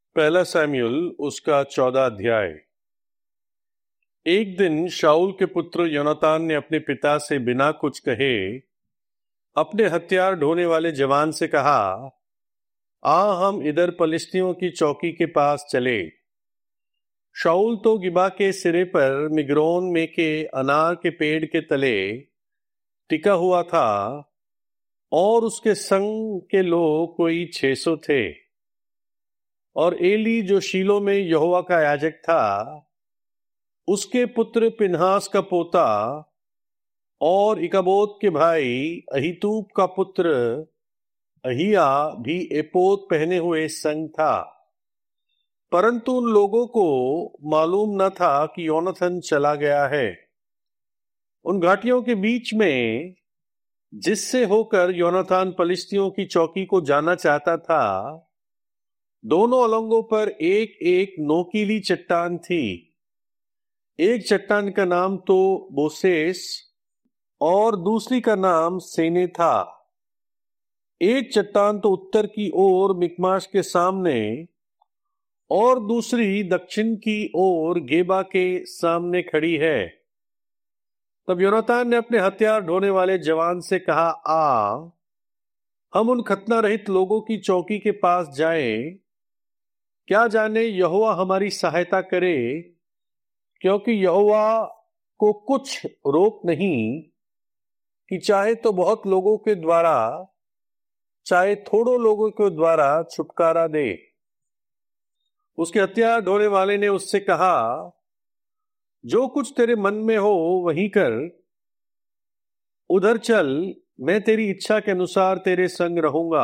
पहला सैमुएल उसका 14 अध्याय। एक दिन शाऊल के पुत्र योनातान ने अपने पिता से बिना कुछ कहे अपने हथियार ढोने वाले जवान से कहा, आ हम इधर पलिश्तियों की चौकी के पास चले। शाऊल तो गिबा के सिरे पर मिग्रोन में के अनार के पेड़ के तले टिका हुआ था और उसके संग के लोग कोई 600 थे। और एली जो शीलो में यहोवा का याजक था, उसके पुत्र पिनहास का पोता और इकाबोद के भाई अहीतूब का पुत्र अहिया भी एपोद पहने हुए संग था। परंतु उन लोगों को मालूम न था कि योनाथन चला गया है। उन घाटियों के बीच में जिससे होकर योनाथन पलिश्तियों की चौकी को जाना चाहता था, दोनों अलंगों पर एक एक नोकीली चट्टान थी। एक चट्टान का नाम तो बोसेस और दूसरी का नाम सेने था। एक चट्टान तो उत्तर की ओर मिकमाश के सामने और दूसरी दक्षिण की ओर गेबा के सामने खड़ी है। तब योनातान ने अपने हथियार ढोने वाले जवान से कहा, आ हम उन खतना रहित लोगों की चौकी के पास जाएं, क्या जाने यहोवा हमारी सहायता करे, क्योंकि यहोवा को कुछ रोक नहीं कि चाहे तो बहुत लोगों के द्वारा चाहे थोड़ों लोगों के द्वारा छुटकारा दे। उसके हथियार ढोने वाले ने उससे कहा, जो कुछ तेरे मन में हो वही कर, उधर चल, मैं तेरी इच्छा के अनुसार तेरे संग रहूंगा।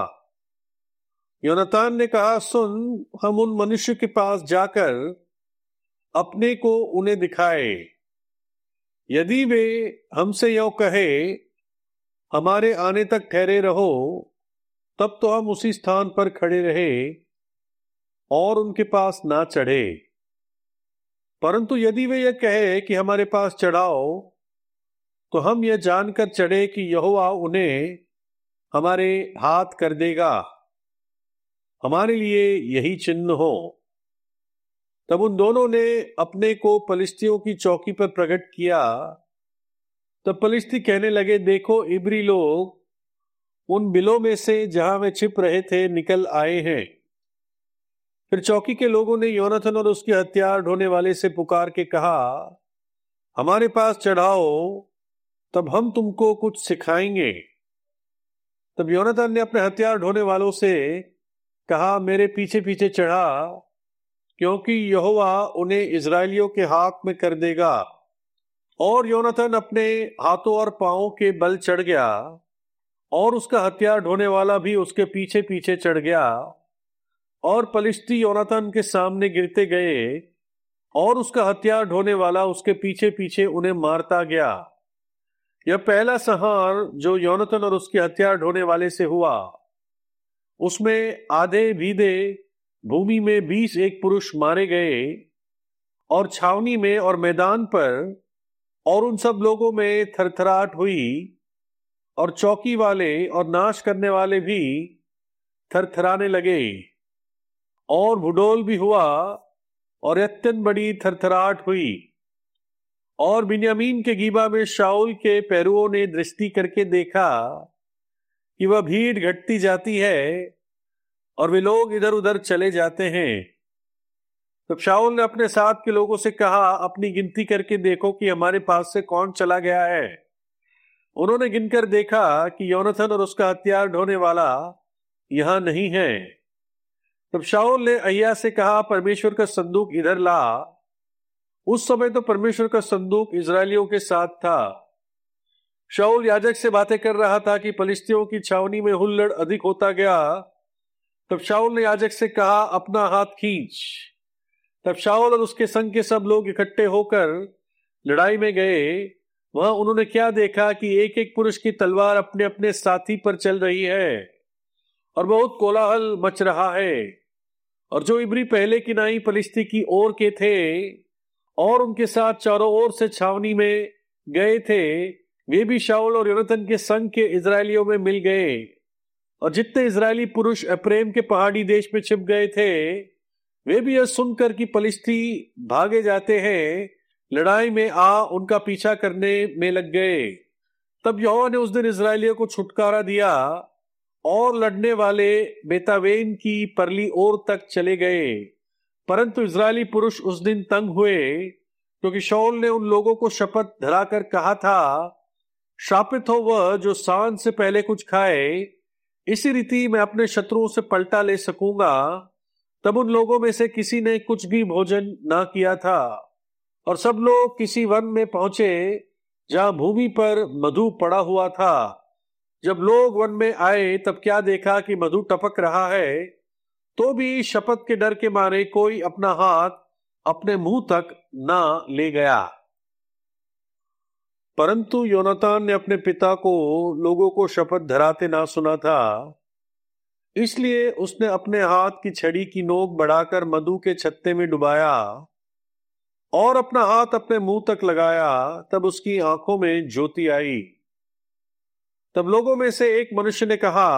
योनातान ने कहा, सुन, हम उन मनुष्य के पास जाकर अपने को उन्हें दिखाए। यदि वे हमसे यों कहे, हमारे आने तक ठहरे रहो, तब तो हम उसी स्थान पर खड़े रहे और उनके पास ना चढ़े। परंतु यदि वे यह कहे कि हमारे पास चढ़ाओ, तो हम यह जानकर चढ़े कि यहोवा उन्हें हमारे हाथ कर देगा। हमारे लिए यही चिन्ह हो। तब उन दोनों ने अपने को पलिश्तियों की चौकी पर प्रकट किया। तब पलिश्ती कहने लगे, देखो, इब्री लोग उन बिलों में से जहां वे छिप रहे थे निकल आए हैं। फिर चौकी के लोगों ने योनाथन और उसके हथियार ढोने वाले से पुकार के कहा, हमारे पास चढ़ाओ, तब हम तुमको कुछ सिखाएंगे। तब योनाथन ने अपने हथियार ढोने वालों से कहा, मेरे पीछे पीछे चढ़ा, क्योंकि यहोवा उन्हें इजरायलियों के हाथ में कर देगा। और योनाथन अपने हाथों और पांवों के बल चढ़ गया और उसका हथियार ढोने वाला भी उसके पीछे पीछे चढ़ गया। और पलिश्ती योनाथन के सामने गिरते गए और उसका हथियार ढोने वाला उसके पीछे पीछे उन्हें मारता गया। यह पहला संहार जो योनाथन और उसके हथियार ढोने वाले से हुआ, उसमें आधे भीदे भूमि में 20 एक पुरुष मारे गए। और छावनी में और मैदान पर और उन सब लोगों में थरथराहट हुई, और चौकी वाले और नाश करने वाले भी थरथराने लगे। और भूडोल भी हुआ और अत्यंत बड़ी थरथराहट हुई। और बिन्यामीन के गीबा में शाऊल के पैरुओं ने दृष्टि करके देखा कि वह भीड़ घटती जाती है और वे लोग इधर उधर चले जाते हैं। तब शाऊल ने अपने साथ के लोगों से कहा, अपनी गिनती करके देखो कि हमारे पास से कौन चला गया है। उन्होंने गिनकर देखा कि योनाथन और उसका हथियार ढोने वाला यहां नहीं है। तब शाऊल ने अहिया से कहा, परमेश्वर का संदूक इधर ला। उस समय तो परमेश्वर का संदूक इजरायलियों के साथ था। शाऊल याजक से बातें कर रहा था कि पलिश्तियों की छावनी में हुल्लड़ अधिक होता गया। तब शाऊल ने याजक से कहा, अपना हाथ खींच। तब शाऊल और उसके संग के सब लोग इकट्ठे होकर लड़ाई में गए। वहां उन्होंने क्या देखा कि एक एक पुरुष की तलवार अपने अपने साथी पर चल रही है और बहुत कोलाहल मच रहा है। और जो इब्री पहले की नाई पलिश्ती की ओर के थे और उनके साथ चारों ओर से छावनी में गए थे, वे भी शाऊल और योनाथन के संग के इजरायलियों में मिल गए। और जितने इजरायली पुरुष एप्रैम के पहाड़ी देश में छिप गए थे, वे भी यह सुनकर कि पलिश्ती भागे जाते हैं, लड़ाई में आ उनका पीछा करने में लग गए। तब यहोवा ने उस दिन इजराइलियों को छुटकारा दिया और लड़ने वाले बेतावेन की परली ओर तक चले गए। परंतु इजरायली पुरुष उस दिन तंग हुए, क्योंकि शाऊल ने उन लोगों को शपथ धराकर कहा था, श्रापित हो वह जो सांझ से पहले कुछ खाए, इसी रीति मैं अपने शत्रुओं से पलटा ले सकूंगा। तब उन लोगों में से किसी ने कुछ भी भोजन ना किया था, और सब लोग किसी वन में पहुंचे जहां भूमि पर मधु पड़ा हुआ था। जब लोग वन में आए तब क्या देखा कि मधु टपक रहा है, तो भी शपथ के डर के मारे कोई अपना हाथ अपने मुंह तक ना ले गया। परंतु योनातान ने अपने पिता को लोगों को शपथ धराते ना सुना था, इसलिए उसने अपने हाथ की छड़ी की नोक बढ़ाकर मधु के छत्ते में डुबाया और अपना हाथ अपने मुंह तक लगाया। तब उसकी आंखों में ज्योति आई। तब लोगों में से एक मनुष्य ने कहा,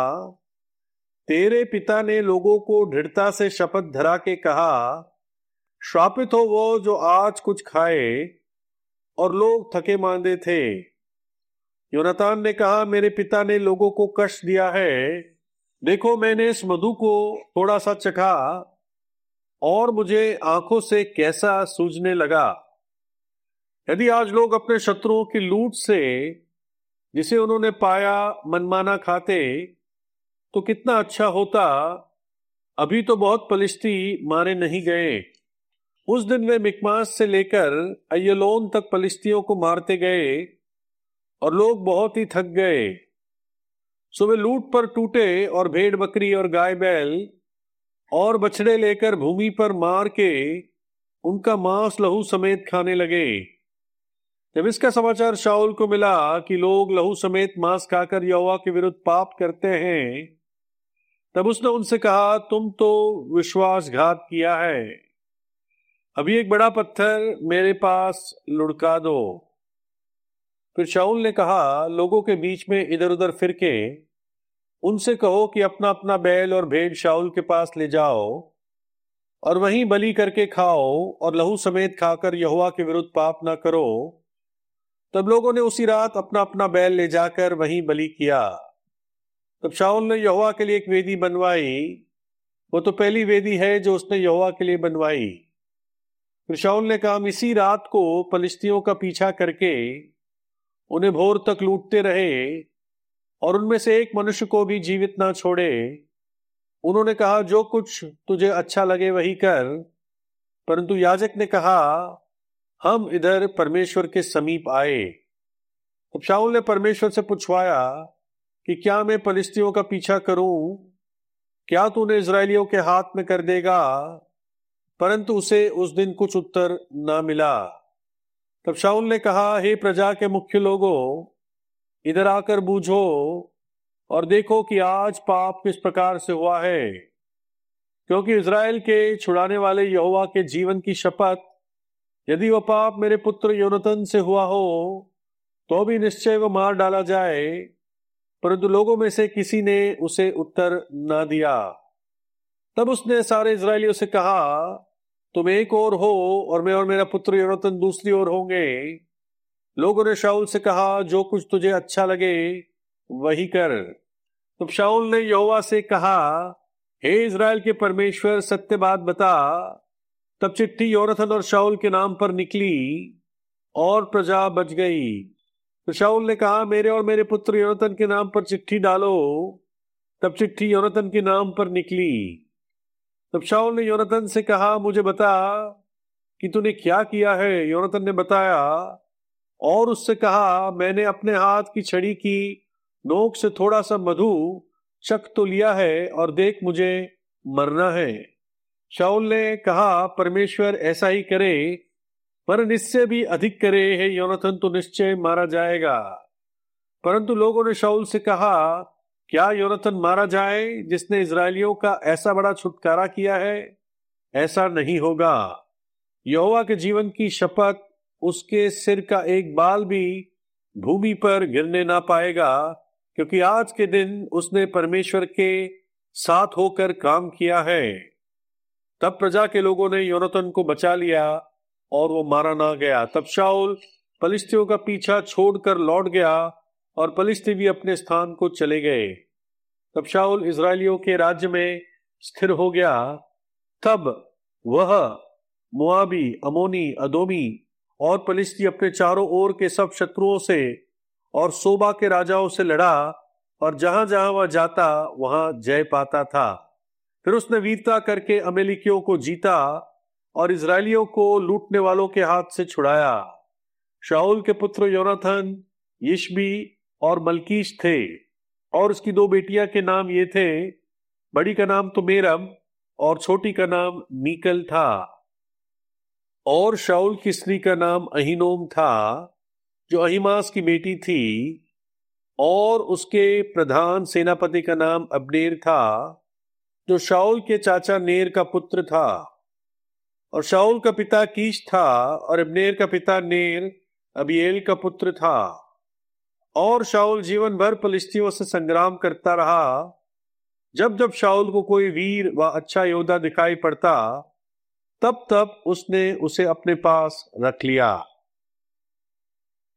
तेरे पिता ने लोगों को दृढ़ता से शपथ धरा के कहा, श्रापित हो वो जो आज कुछ खाए, और लोग थके मांदे थे। योनातान ने कहा, मेरे पिता ने लोगों को कष्ट दिया है। देखो, मैंने इस मधु को थोड़ा सा चखा और मुझे आंखों से कैसा सूझने लगा। यदि आज लोग अपने शत्रुओं की लूट से जिसे उन्होंने पाया मनमाना खाते तो कितना अच्छा होता। अभी तो बहुत पलिश्ती मारे नहीं गए। उस दिन वे मिकमास से लेकर अय्यलोन तक पलिश्तियों को मारते गए और लोग बहुत ही थक गए। सो वे लूट पर टूटे और भेड़ बकरी और गाय बैल और बछड़े लेकर भूमि पर मार के उनका मांस लहू समेत खाने लगे। जब इसका समाचार शाऊल को मिला कि लोग लहू समेत मांस खाकर यहोवा के विरुद्ध पाप करते हैं, तब उसने उनसे कहा, तुम तो विश्वासघात किया है। अभी एक बड़ा पत्थर मेरे पास लुढ़का दो। फिर शाऊल ने कहा, लोगों के बीच में इधर उधर फिर के उनसे कहो कि अपना अपना बैल और भेड़ शाऊल के पास ले जाओ और वहीं बलि करके खाओ और लहू समेत खाकर यहोवा के विरुद्ध पाप ना करो। तब लोगों ने उसी रात अपना अपना बैल ले जाकर वहीं बलि किया। तब शाऊल ने यहोवा के लिए एक वेदी बनवाई। वो तो पहली वेदी है जो उसने यहोवा के लिए बनवाई। फिर शाऊल ने कहा, हम इसी रात को पलिश्तियों का पीछा करके उन्हें भोर तक लूटते रहे और उनमें से एक मनुष्य को भी जीवित ना छोड़े। उन्होंने कहा, जो कुछ तुझे अच्छा लगे वही कर। परंतु याजक ने कहा, हम इधर परमेश्वर के समीप आए। तब शाऊल ने परमेश्वर से पूछवाया कि क्या मैं पलिश्तियों का पीछा करूं? क्या तूने इजरायलियों के हाथ में कर देगा? परंतु उसे उस दिन कुछ उत्तर ना मिला। तब शाऊल ने कहा, हे प्रजा के मुख्य लोगों, इधर आकर बूझो और देखो कि आज पाप किस प्रकार से हुआ है। क्योंकि इजराइल के छुड़ाने वाले यहोवा के जीवन की शपथ, यदि वह पाप मेरे पुत्र योनातान से हुआ हो तो भी निश्चय वह मार डाला जाए। परंतु लोगों में से किसी ने उसे उत्तर ना दिया। तब उसने सारे इजरायलियों से कहा, तुम एक ओर हो और मैं और मेरा पुत्र योनातान दूसरी ओर होंगे। लोगों ने शाऊल से कहा, जो कुछ तुझे अच्छा लगे वही कर। तब शाऊल ने यहोवा से कहा, हे इजराइल के परमेश्वर, सत्य बात बता। तब चिट्ठी योनातान और शाऊल के नाम पर निकली और प्रजा बच गई। तो शाऊल ने कहा, मेरे और मेरे पुत्र योनातान के नाम पर चिट्ठी डालो। तब चिट्ठी योनातान के नाम पर निकली। तब शाऊल ने योनातान से कहा, मुझे बता कि तूने क्या किया है। योनातान ने बताया और उससे कहा, मैंने अपने हाथ की छड़ी की नोक से थोड़ा सा मधु चख तो लिया है और देख, मुझे मरना है। शाऊल ने कहा, परमेश्वर ऐसा ही करे, पर निश्चय भी अधिक करे। हे योनातान, तो निश्चय मारा जाएगा। परंतु लोगों ने शाऊल से कहा, क्या योनातान मारा जाए जिसने इजरायलियों का ऐसा बड़ा छुटकारा किया है? ऐसा नहीं होगा। यहोवा के जीवन की शपथ, उसके सिर का एक बाल भी भूमि पर गिरने ना पाएगा, क्योंकि आज के दिन उसने परमेश्वर के साथ होकर काम किया है। तब प्रजा के लोगों ने योनातान को बचा लिया और वो मारा ना गया। तब शाऊल पलिश्तियों का पीछा छोड़कर लौट गया और पलिश्ती भी अपने स्थान को चले गए। तब शाऊल इजरायलियों के राज्य में स्थिर हो गया। तब वह मोआबी, अमोनी, अदोमी और पलिश्ती अपने चारों ओर के सब शत्रुओं से और सोबा के राजाओं से लड़ा और जहां जहां वह जाता वहां जय पाता था। फिर उसने वीरता करके अमेलिकियों को जीता और इजरायलियों को लूटने वालों के हाथ से छुड़ाया। शाऊल के पुत्र योनातान, यिशबी और मलकीश थे और उसकी दो बेटियां के नाम ये थे, बड़ी का नाम तो मेरब और छोटी का नाम मीकल था। और शाऊल की स्त्री का नाम अहीनोम था जो अहीमास की बेटी थी, और उसके प्रधान सेनापति का नाम अब्नेर था जो शाऊल के चाचा नेर का पुत्र था। और शाऊल का पिता कीश था और अब्नेर का पिता नेर अबीएल का पुत्र था। और शाऊल जीवन भर पलिश्तियों से संग्राम करता रहा। जब जब शाऊल को कोई वीर व अच्छा योद्धा दिखाई पड़ता तब तब उसने उसे अपने पास रख लिया।